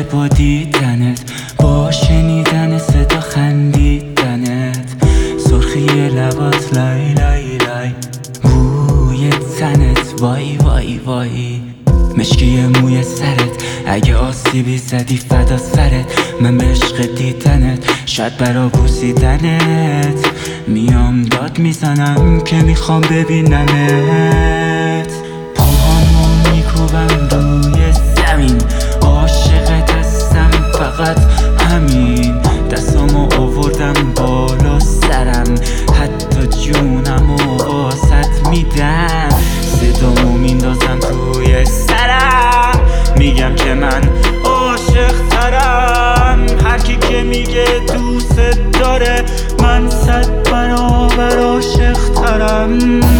با دیدنت، با شنیدن صدا خندیدنت، سرخی لبات لای لای لای، بوی تنت وای وای وای، مشکی موی سرت، اگه آسیبی زدی فدا سرت، من به عشق دیدنت، شاید برا بوسیدنت میام داد میزنم که میخوام ببینمت، پاهامو میکوبم روی زمین، عاشقت هستم فقط همین، دستامو آوردم بالا سرم، حتی جونمو واسط میدم، صدامو میندازم توی سرم، میگم که من عاشق ترم، هرکی که میگه دوست داره من 100 برابر عاشق ترم.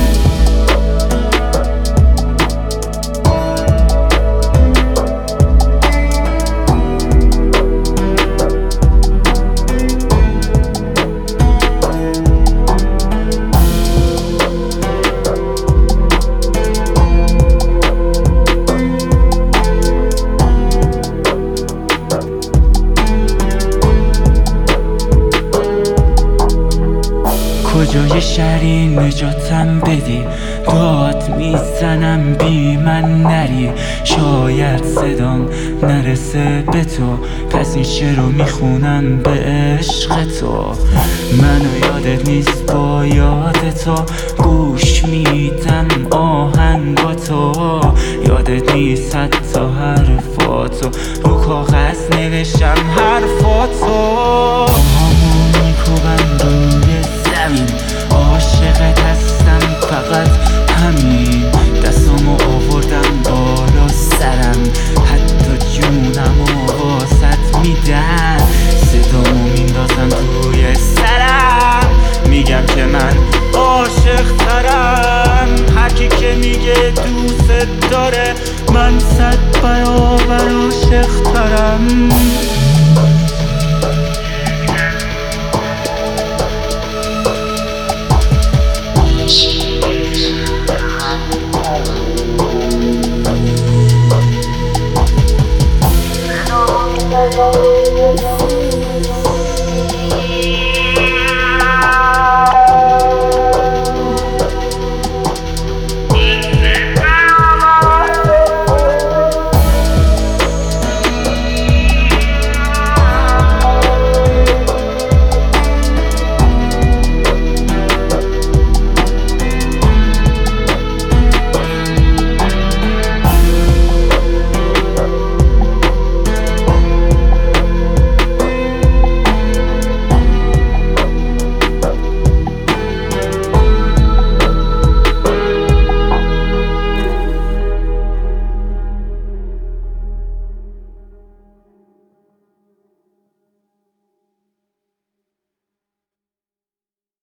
کجای شهری نجاتم بدی، داد میزنم بی من نری، شاید صدام نرسه به تو، پس این شعر رو میخونم به عشق تو، منو یادت نیست با یاد تو، گوش میدم آهنگاتو، یادت نیست حتی حرفاتو، رو کاغذ نوشتم حرفاتو، پاهامو میکوبم روی زمین، عاشقت هستم فقط همین، دستامو آوردم بالا سرم، حتی جونمو واسط میدم، صدامو میندازم توی سرم، میگم که من عاشق ترم، هرکی که میگه دوست داره من 100 برابر عاشق ترم.